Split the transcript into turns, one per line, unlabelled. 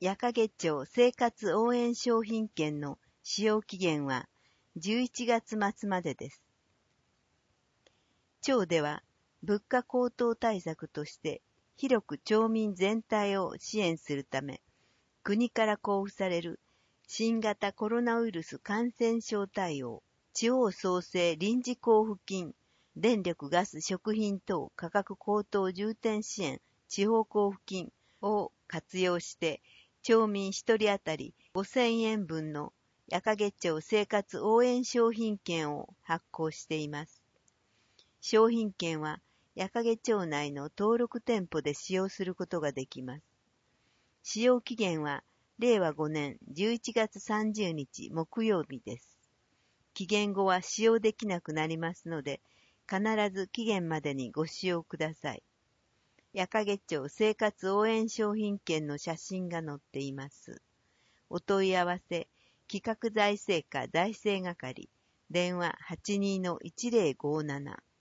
矢掛町生活応援商品券の使用期限は11月末までです。町では物価高騰対策として広く町民全体を支援するため、国から交付される新型コロナウイルス感染症対応、地方創生臨時交付金、電力ガス食品等価格高騰重点支援地方交付金を活用して、町民1人当たり5000円分の矢掛町生活応援商品券を発行しています。商品券は矢掛町内の登録店舗で使用することができます。使用期限は令和5年11月30日木曜日です。期限後は使用できなくなりますので、必ず期限までにご使用ください。矢掛町生活応援商品券の写真が載っています。お問い合わせ、企画財政課財政係、電話82-1057